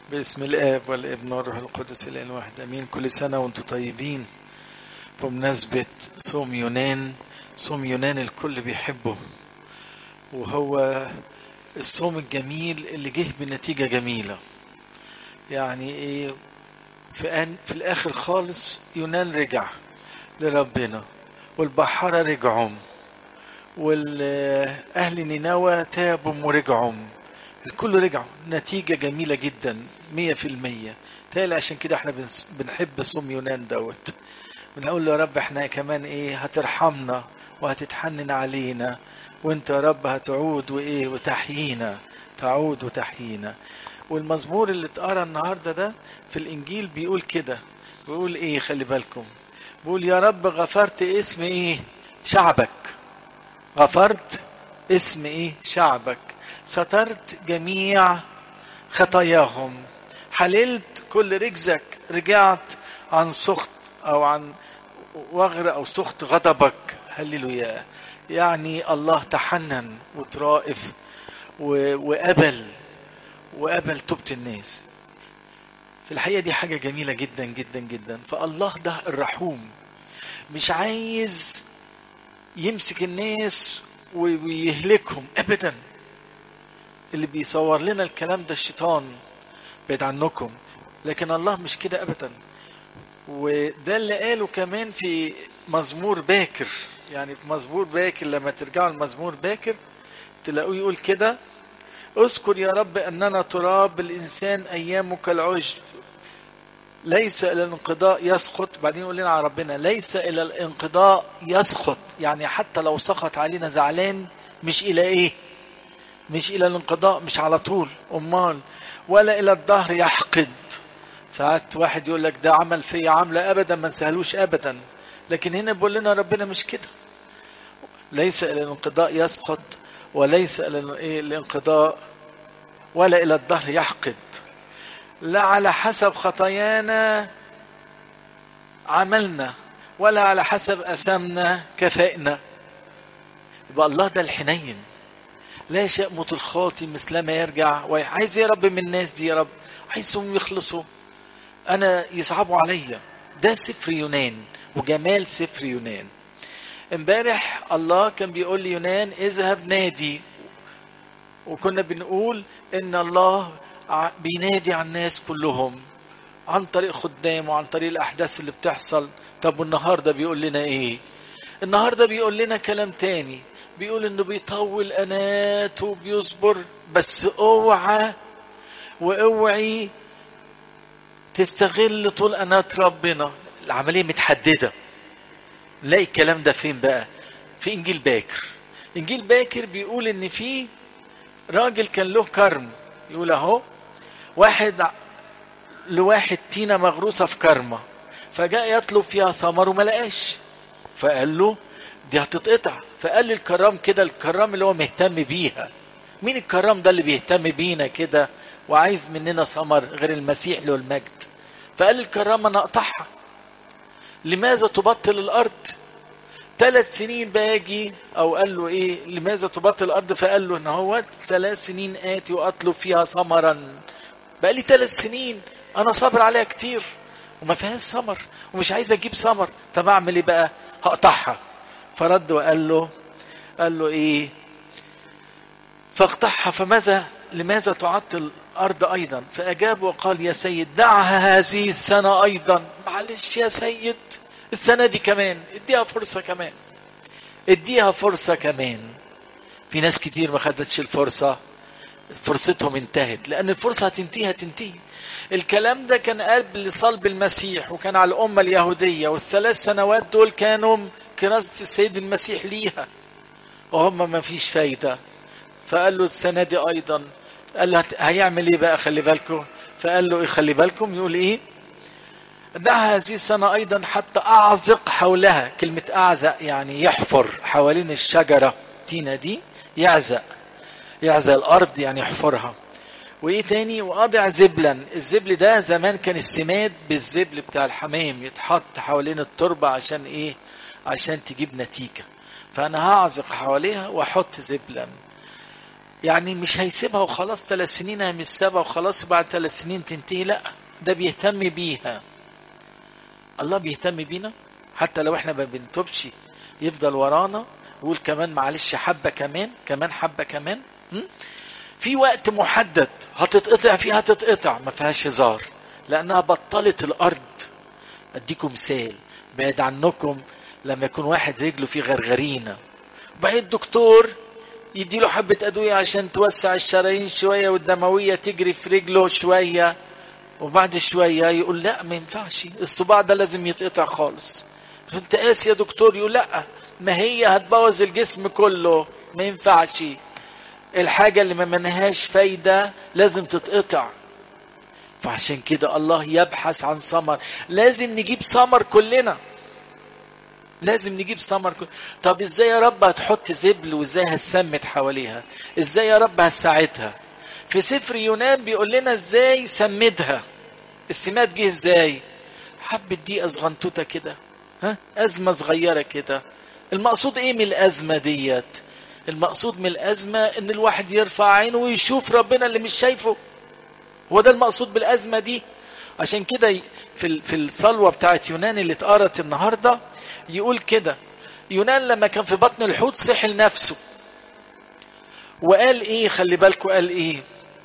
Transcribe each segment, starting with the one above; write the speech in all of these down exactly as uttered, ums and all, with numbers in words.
باسم الآب والابن والروح القدس الآن الواحد أمين. كل سنة وانتم طيبين بمناسبة صوم يونان. صوم يونان الكل بيحبه، وهو الصوم الجميل اللي جه بنتيجة جميلة. يعني ايه؟ في, أن في الآخر خالص يونان رجع لربنا، والبحارة رجعوا، والأهل نينوى تابوا ورجعوا، الكل رجعوا. نتيجة جميلة جدا مية في المية. تالي عشان كده احنا بنحب صوم يونان دوت. بنقول له يا رب احنا كمان ايه هترحمنا وهتتحنن علينا، وانت يا رب هتعود وايه وتحيينا، تعود وتحيينا. والمزمور اللي اتقرا النهارده ده في الانجيل بيقول كده، بيقول ايه؟ خلي بالكم، بيقول يا رب غفرت اسم ايه؟ شعبك. غفرت اسم ايه؟ شعبك. سترت جميع خطاياهم، حللت كل رجزك، رجعت عن سخط او عن وغر او سخط غضبك. هللويا. يعني الله تحنن وترائف وقبل وقبل توبة الناس. في الحقيقة دي حاجة جميلة جدا جدا جدا. فالله ده الرحوم، مش عايز يمسك الناس ويهلكهم ابدا. اللي بيصور لنا الكلام ده الشيطان، بعيد عنكم. لكن الله مش كده ابدا. وده اللي قاله كمان في مزمور باكر. يعني في مزمور باكر لما ترجعوا المزمور باكر تلاقوه يقول كده: اذكر يا رب اننا تراب، الانسان ايامه كالعشب، ليس الى الانقضاء يسقط. بعدين يقول لنا على ربنا ليس الى الانقضاء يسقط، يعني حتى لو سقط علينا زعلان مش الى ايه؟ مش الى الانقضاء، مش على طول. امال ولا الى الدهر يحقد. ساعات واحد يقول لك ده عمل فيا عمله، ابدا ما نسهلوش ابدا. لكن هنا بيقول لنا ربنا مش كده. ليس الى الانقضاء يسقط، وليس الى الانقضاء ولا الى الدهر يحقد. لا على حسب خطايانا عملنا، ولا على حسب أثامنا كفائنا. يبقى الله ده الحنين، لا شأمة الخاطي مثلما يرجع. وعايز يا رب من الناس دي، يا رب عايزهم يخلصوا، أنا يصعبوا عليا. ده سفر يونان وجمال سفر يونان. امبارح الله كان بيقول لي يونان اذهب نادي، وكنا بنقول ان الله بينادي على الناس كلهم عن طريق خدام وعن طريق الأحداث اللي بتحصل. طب والنهاردة بيقول لنا إيه؟ النهاردة بيقول لنا كلام تاني، بيقول إنه بيطول أنات وبيصبر، بس اوعى واوعي تستغل طول أنات ربنا. العملية متحددة. نلاقي الكلام ده فين بقى؟ في إنجيل باكر. إنجيل باكر بيقول إن في راجل كان له كرم. يقول أهو واحد لواحد تينة مغروسة في كرمة، فجاء يطلب فيها ثمر وما لقاش، فقال له دي هتتقطع. فقال لي الكرام كده، الكرام اللي هو مهتم بيها. مين الكرام ده اللي بيهتم بينا كده وعايز مننا ثمر غير المسيح له المجد؟ فقال لي الكرام انا اقطعها. لماذا تبطل الارض؟ ثلاث سنين باجي، او قال له ايه لماذا تبطل الارض؟ فقال له ان هو ثلاث سنين اتي واطلب فيها ثمرا. بقى لي ثلاث سنين انا صابر عليها كتير وما فيهاش ثمر ومش عايز اجيب ثمر. طب اعمل ايه بقى؟ هقطعها. فرد وقال له قال له ايه؟ فاقطعها. فماذا لماذا تعطل الارض ايضا؟ فاجاب وقال يا سيد دعها هذه السنه ايضا. معلش يا سيد، السنه دي كمان اديها فرصه كمان، اديها فرصه كمان. في ناس كتير ما خدتش الفرصه، فرصتهم انتهت، لأن الفرصة هتنتهي هتنتهي. الكلام ده كان قبل صلب المسيح، وكان على الأمة اليهودية، والثلاث سنوات دول كانوا كرازة السيد المسيح ليها، وهم ما فيش فايدة. فقال له السنة دي أيضا. قال له هيعمل إيه بقى؟ خلي بالكم. فقال له إيه؟ خلي بالكم يقول إيه؟ دعها هذه السنة أيضا حتى أعزق حولها. كلمة أعزق يعني يحفر حوالين الشجرة تينا دي، يعزق يعزق الأرض يعني يحفرها. وإيه تاني؟ وأضع زبلا. الزبل ده زمان كان السماد بالزبل بتاع الحمام يتحط حوالين التربة عشان إيه؟ عشان تجيب نتيجة. فأنا هعزق حواليها وأحط زبلا. يعني مش هيسيبها وخلاص ثلاث سنين هي مش سابها وخلاص وبعد ثلاث سنين تنتهي، لا ده بيهتم بيها. الله بيهتم بينا حتى لو احنا ما بنتوبش، يفضل ورانا يقول كمان معلش حبة كمان كمان حبة كمان. م? في وقت محدد هتتقطع فيه، هتتقطع ما فيهاش هزار، لانها بطلت الارض. اديكم مثال بعيد عنكم، لما يكون واحد رجله فيه غرغرينه وبعدين الدكتور يديله حبة ادوية عشان توسع الشرايين شوية والدموية تجري في رجله شوية، وبعد شوية يقول لا ما ينفعش الصباع ده لازم يتقطع خالص. انت قاسي يا دكتور، يقول لا ما هي هتبوظ الجسم كله ما ينفعش، الحاجة اللي ما منهاش فايدة لازم تتقطع. فعشان كده الله يبحث عن ثمر، لازم نجيب ثمر كلنا، لازم نجيب ثمر كل... طب ازاي يا رب هتحط زبل وازاي هتسمت حواليها؟ ازاي يا رب هتساعدها؟ في سفر يونان بيقول لنا ازاي سمدها. السماد جه ازاي؟ حبة دقيقة صغنطوطة كده، ها أزمة صغيرة كده. المقصود ايه من الأزمة ديت؟ المقصود من الأزمة ان الواحد يرفع عينه ويشوف ربنا اللي مش شايفه، هو ده المقصود بالأزمة دي. عشان كده في في الصلوة بتاعت يونان اللي اتقرت النهاردة يقول كده، يونان لما كان في بطن الحوت صحي لنفسه وقال ايه، خلي بالكوا قال ايه،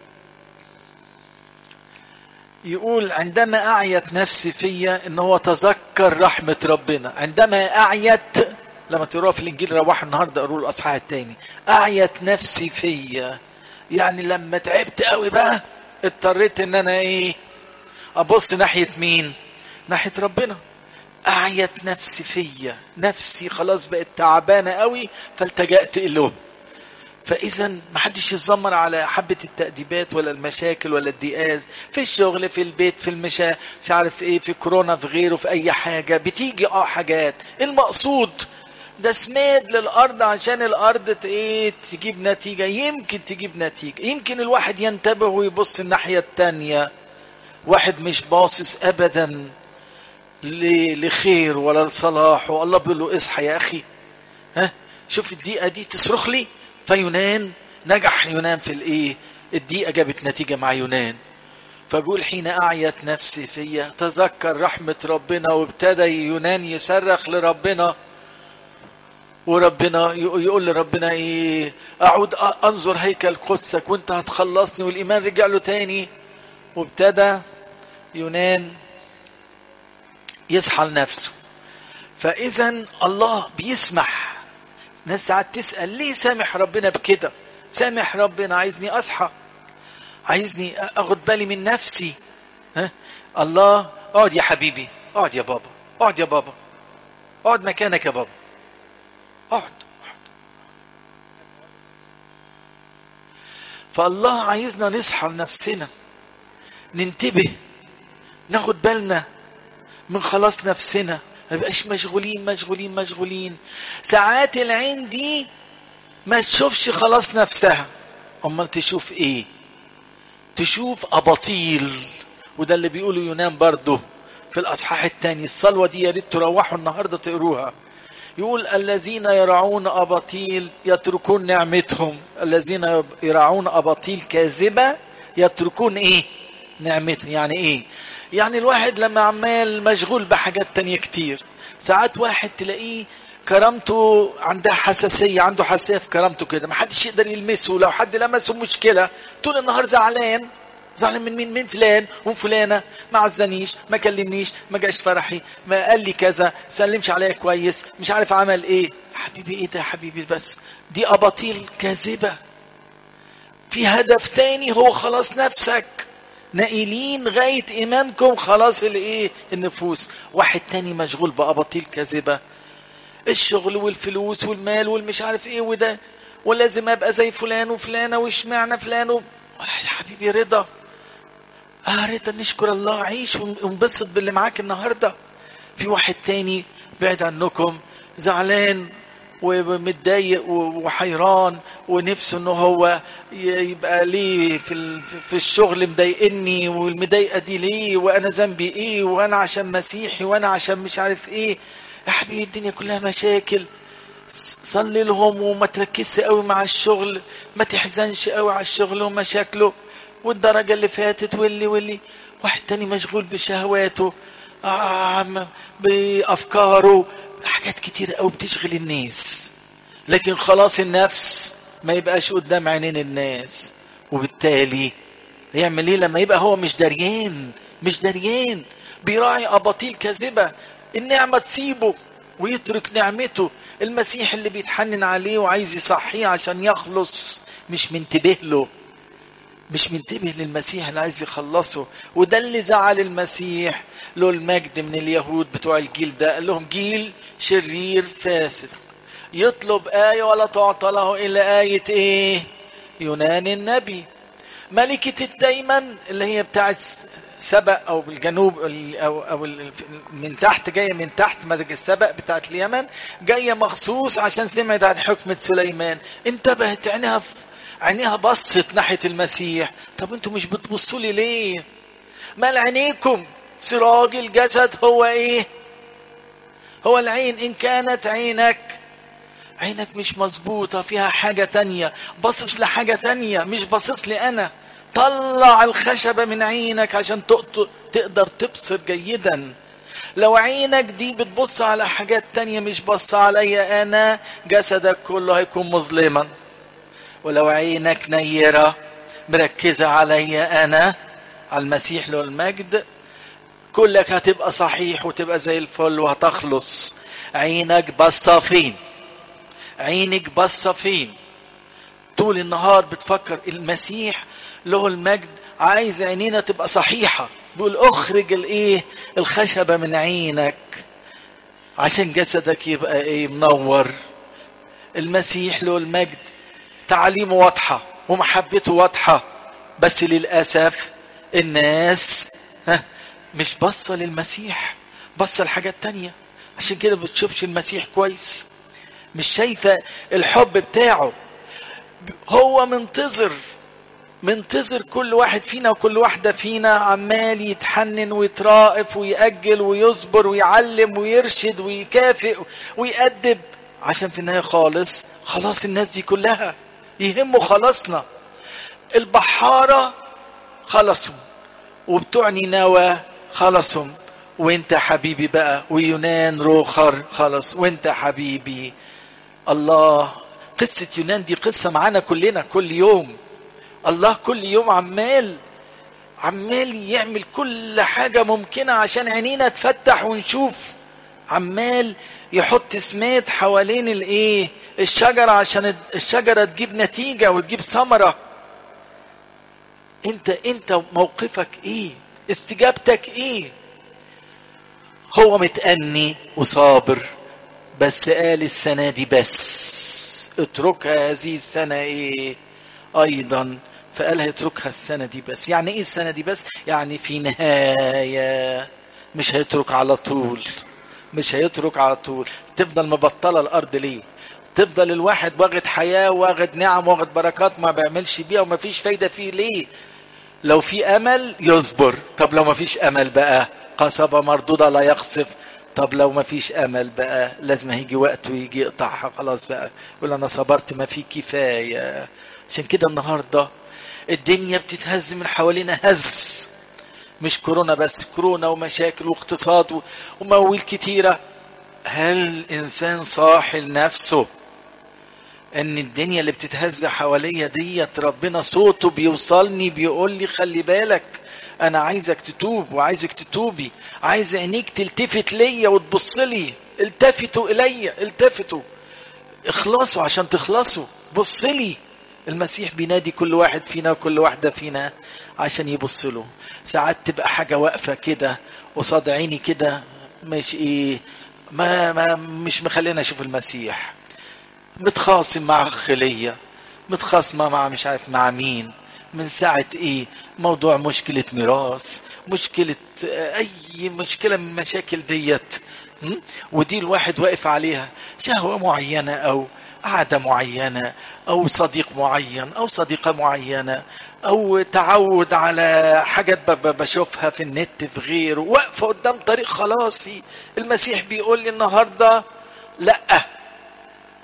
يقول عندما أعيت نفسي فيا ان هو تذكر رحمة ربنا. عندما أعيت، لما تقرأوا في الإنجيل روحوا النهاردة قروا الأصحاح التاني، أعيت نفسي فيا يعني لما تعبت قوي بقى اضطريت ان انا ايه ابص ناحية مين؟ ناحية ربنا. أعيت نفسي فيا، نفسي خلاص بقت تعبانة قوي فالتجأت إله. فإذا ما حدش يتذمر على حبة التأديبات ولا المشاكل ولا الضيقات في الشغل في البيت في المشا مش عارف ايه في كورونا في غيره في أي حاجة بتيجي اه حاجات. المقصود ده سماد للأرض عشان الأرض ايه تجيب نتيجة، يمكن تجيب نتيجة، يمكن الواحد ينتبه ويبص الناحية التانية. واحد مش باصص أبدا لخير ولا لصلاح، والله بيقول له اصحى يا أخي، ها شوف الدقيقة دي تصرخ لي. فيونان نجح يونان في الايه، الدقيقة جابت نتيجة مع يونان. فقول حين أعيت نفسي فيا تذكر رحمة ربنا، وابتدى يونان يصرخ لربنا، وربنا يقول لربنا ايه، اعود انظر هيكل قدسك وانت هتخلصني، والايمان رجع له تاني. وابتدى يونان يصحى لنفسه. فاذا الله بيسمح. ناس ساعات تسأل ليه سامح ربنا بكده؟ سامح ربنا عايزني اصحى، عايزني اخد بالي من نفسي. ها الله اقعد يا حبيبي، اقعد يا بابا، اقعد يا بابا، اقعد مكانك يا بابا، اقعد. فالله عايزنا نصحى لنفسنا، ننتبه، ناخد بالنا من خلاص نفسنا، ما بقاش مشغولين مشغولين مشغولين. ساعات العين دي ما تشوفش خلاص نفسها، امال تشوف ايه؟ تشوف اباطيل. وده اللي بيقوله يونان برضه في الاصحاح الثاني. الصلوه دي يا ريت تروحوا النهارده تقروها. يقول الذين يرعون اباطيل يتركون نعمتهم، الذين يرعون اباطيل كاذبه يتركون ايه؟ نعمتهم. يعني ايه؟ يعني الواحد لما عمال مشغول بحاجات تانية كتير، ساعات واحد تلاقيه كرامته عندها حساسية، عنده حساسية في كرامته كده، ما حدش يقدر يلمسه، لو حد لمسه مشكلة. طول النهار زعلان، زعلان من مين؟ من فلان ومن فلانة، ما عزنيش، ما كلمنيش، ما جاش فرحي، ما قال لي كذا، سلمش عليا كويس، مش عارف عمل ايه. حبيبي ايه ده يا حبيبي؟ بس دي اباطيل كاذبة. في هدف تاني هو خلاص نفسك، نائلين غاية ايمانكم خلاص الايه؟ النفوس. واحد تاني مشغول بأباطيل كاذبة، الشغل والفلوس والمال والمش عارف ايه وده، ولازم ابقى زي فلان وفلانة واشمعنى فلان و... يا حبيبي رضا، اه رضا، نشكر الله، عيش وانبسط باللي معاك النهاردة. في واحد تاني بعد عنكم زعلان ومتضايق وحيران ونفسه انه هو يبقى ليه في في الشغل مضايقني، والمضايقه دي ليه، وانا ذنبي ايه، وانا عشان مسيحي، وانا عشان مش عارف ايه. يا حبيبي الدنيا كلها مشاكل. صلي لهم وما تركزش قوي مع الشغل، ما تحزنش قوي على الشغل ومشاكله والدرجة اللي فاتت واللي واللي. واحد تاني مشغول بشهواته، آه بأفكاره، حاجات كتير قوي بتشغل الناس، لكن خلاص النفس ما يبقاش قدام عينين الناس. وبالتالي يعمل ايه لما يبقى هو مش دريان؟ مش دريان، بيراعي أباطيل كاذبة، النعمة تسيبه ويترك نعمته. المسيح اللي بيتحنن عليه وعايز يصحيه عشان يخلص مش منتبه له، مش منتبه للمسيح اللي عايز يخلصه. وده اللي زعل المسيح له المجد من اليهود بتوع الجيل ده، قال لهم جيل شرير فاسد يطلب آية ولا تعطى له إلا آية إيه؟ يونان النبي. ملكة الدايما اللي هي بتاعت سبأ أو بالجنوب أو, أو من تحت، جاية من تحت ملك السبأ بتاعت اليمن، جاية مخصوص عشان سمعت عن حكمة سليمان، انتبهت عينها في عينيها بصت ناحية المسيح. طب انتوا مش بتبصوا لي ليه؟ مال عينيكم؟ سراج الجسد هو ايه؟ هو العين. ان كانت عينك عينك مش مظبوطة، فيها حاجة تانية، بصص لحاجة تانية، مش بصص لي انا. طلع الخشبة من عينك عشان تقدر تبصر جيدا. لو عينك دي بتبص على حاجات تانية مش بص عليا انا، جسدك كله هيكون مظلما. ولو عينك نيرة مركزة عليا انا، على المسيح له المجد، كلك هتبقى صحيح وتبقى زي الفل وهتخلص. عينك بصة فين؟ عينك بصة فين؟ طول النهار بتفكر. المسيح له المجد عايز عينينا تبقى صحيحة، بيقول اخرج الايه؟ الخشبة من عينك عشان جسدك يبقى ايه؟ منور. المسيح له المجد تعليمه واضحة ومحبته واضحة، بس للأسف الناس مش بصة للمسيح، بصة لحاجات تانية، عشان كده بتشوفش المسيح كويس، مش شايفة الحب بتاعه. هو منتظر منتظر كل واحد فينا وكل واحدة فينا، عمال يتحنن ويترائف ويأجل ويصبر ويعلم ويرشد ويكافئ ويأدب، عشان في النهاية خالص خلاص الناس دي كلها يهمه خلصنا. البحارة خلصوا، وبتوع نينوى خلصوا، وانت حبيبي بقى، ويونان روخر خلص، وانت حبيبي. الله، قصة يونان دي قصة معانا كلنا كل يوم. الله كل يوم عمال عمال يعمل كل حاجة ممكنة عشان عينينا تفتح ونشوف، عمال يحط سمات حوالين الايه؟ الشجرة، عشان الشجرة تجيب نتيجة وتجيب ثمرة. انت انت موقفك ايه؟ استجابتك ايه؟ هو متأني وصابر، بس قال السنة دي بس اتركها هذه السنة ايه ايضا، فقالها اتركها السنة دي بس. يعني ايه السنة دي بس؟ يعني في نهاية، مش هيترك على طول، مش هيترك على طول. تفضل مبطلة الارض ليه؟ تفضل الواحد واخد حياة واخد نعم واخد بركات ما بيعملش بيها وما فيش فايدة فيه ليه؟ لو في امل يصبر. طب لو ما فيش امل بقى، قصبة مردودة لا يقصف. طب لو ما فيش امل بقى، لازم هيجي وقت ويجي يقطعها خلاص بقى، يقول انا صبرت ما في كفاية. عشان كده النهاردة الدنيا بتتهز من حوالينا هز، مش كورونا بس، كورونا ومشاكل واقتصاد وموال كتيرة. هل الانسان صاحي لنفسه ان الدنيا اللي بتتهز حواليا ديت ربنا صوته بيوصلني بيقول لي خلي بالك، انا عايزك تتوب وعايزك تتوبي، عايز عينيك تلتفت ليا وتبص لي. التفتوا الي، التفتوا، اخلصوا عشان تخلصوا، بص لي. المسيح بينادي كل واحد فينا وكل واحدة فينا عشان يبص له. ساعات تبقى حاجة واقفة كده قصاد عيني كده، مش ايه، ما, ما مش مخلينا اشوف المسيح. متخاصم مع خلية، متخاصمة مع مش عارف مع مين، من ساعة ايه، موضوع مشكلة ميراث، مشكلة اي مشكلة من مشاكل ديت، ودي الواحد واقف عليها، شهوة معينة او عادة معينة او صديق معين او صديقة معينة او تعود على حاجات بشوفها في النت في غيره، واقفة قدام طريق خلاصي. المسيح بيقول لي النهاردة لا،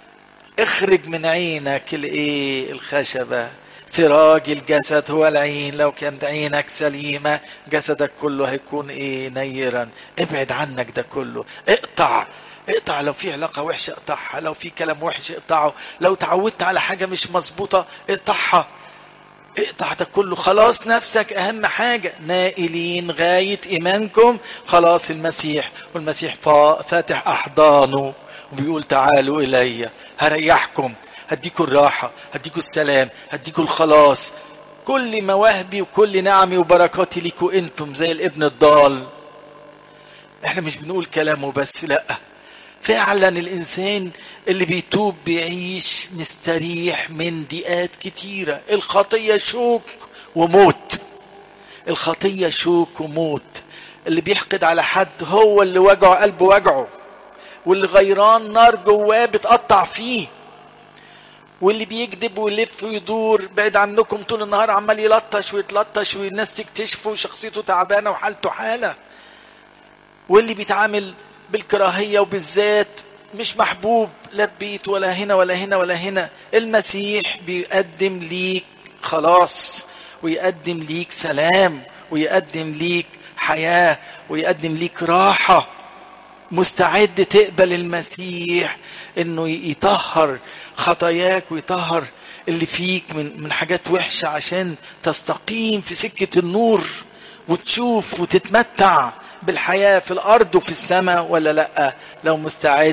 اخرج من عينك الايه الخشبة. سراج الجسد هو العين، لو كانت عينك سليمة جسدك كله هيكون ايه نيرا. ابعد عنك ده كله، اقطع اقطع. لو في علاقة وحشة اقطعها، لو في كلام وحش اقطعه، لو تعودت على حاجة مش مظبوطة اقطعها، اقطع ده كله. خلاص نفسك اهم حاجة. نائلين غاية ايمانكم خلاص المسيح، والمسيح فاتح احضانه وبيقول تعالوا الي هريحكم، هديكوا الراحة، هديكوا السلام، هديكوا الخلاص. كل مواهبي وكل نعمي وبركاتي ليكوا انتم زي الابن الضال. احنا مش بنقول كلامه بس، لا فعلا الانسان اللي بيتوب بيعيش مستريح من ضيقات كتيرة. الخطية شوك وموت، الخطية شوك وموت. اللي بيحقد على حد هو اللي وجعه قلبه وجعه، واللي غيران نار جواه بتقطع فيه، واللي بيكذب ويلف ويدور بعيد عنكم طول النهار عمال يلطش ويتلطش والناس تكتشفه شخصيته تعبانة وحالته حالة، واللي بيتعامل بالكراهية وبالذات مش محبوب لا ببيت ولا هنا ولا هنا ولا هنا. المسيح بيقدم ليك خلاص، ويقدم ليك سلام، ويقدم ليك حياة، ويقدم ليك راحة. مستعد تقبل المسيح انه يطهر خطاياك ويطهر اللي فيك من من حاجات وحشة عشان تستقيم في سكة النور وتشوف وتتمتع بالحياة في الارض وفي السماء، ولا لا؟ لو مستعد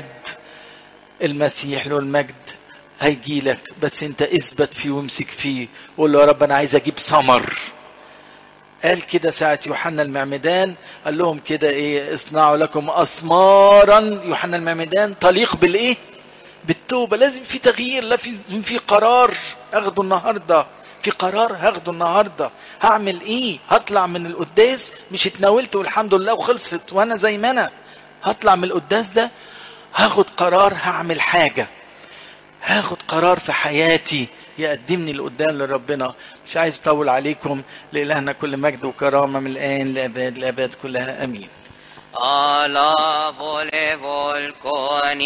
المسيح له المجد هيجي لك، بس انت اثبت فيه وامسك فيه وقول له يا رب انا عايز اجيب ثمر. قال كده ساعة يوحنا المعمدان، قال لهم كده ايه اصنعوا لكم اسمارا. يوحنا المعمدان تليق بالايه؟ بالتوبة. لازم في تغيير، لا في في قرار اخده النهاردة، في قرار هاخده النهاردة. هعمل ايه؟ هطلع من القداس مش اتناولت والحمد لله وخلصت وانا زي ما انا. هطلع من القداس ده هاخد قرار، هعمل حاجة، هاخد قرار في حياتي يقدمني لقدام لربنا. مش عايز اطول عليكم. لإلهنا كل مجد وكرامة من الآن لأباد الآباد كلها، امين. Alla volevo il coni